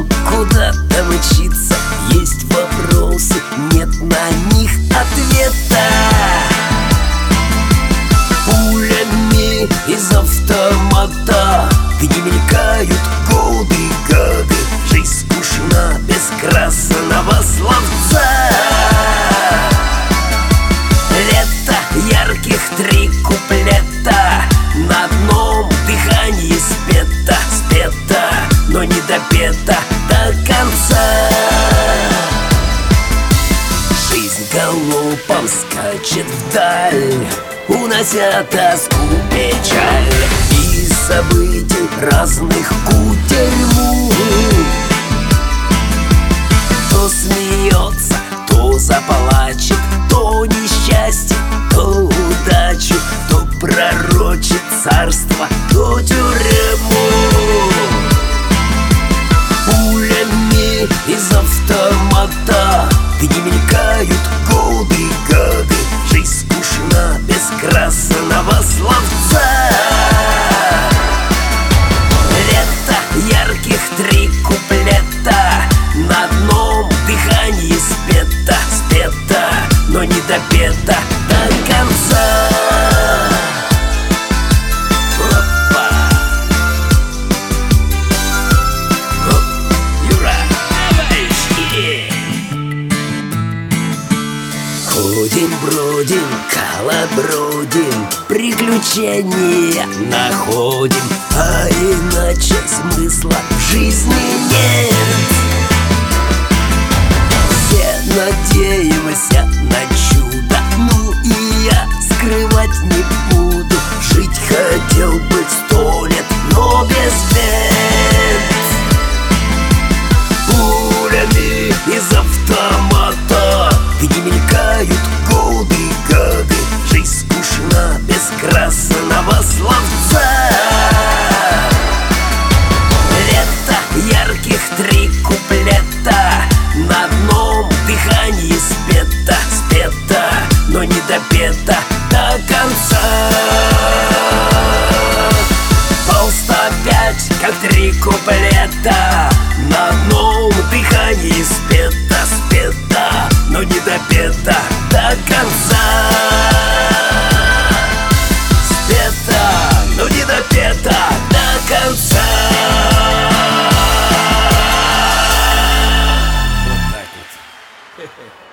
ум куда-то мчится. Есть вопросы, нет на них ответа. Пулями из автомата, где мелькают годы, годы. Жизнь скучна без красного словца. Лето ярких 3 куплета, на одном дыхании спета, спета, но не допета до конца. Жизнь галопом скачет вдаль, унося тоску, печаль и событий разных кутерьму. То смеется, то заплачет, то несчастье, то удачу, то пророчит царство, то тюрьму. Пулями из автомата, где мелькают годы, годы. Жизнь скучна без красного словца. Лето ярких 3 куплета, на одном дыхании спета, спета, но не допета до конца. Опа! Юра, давай, ходим, бродим, колобродим, приключения находим, а иначе смысла в жизни нет. Все надеемся на чудо, ну и я скрывать не буду. Жить хотел бы 100 лет, но без бед. Пулями из автомата, где мелькают годы, годы. Жизнь скучна без красного словца. Лето ярких 3 куплета, на одном дыхании спета, спета, но не допета до конца. Пол 105, как 3 куплета, на одном дыхании спета, спета, но не допета до конца. Спета, но не допета до конца. Вот так вот.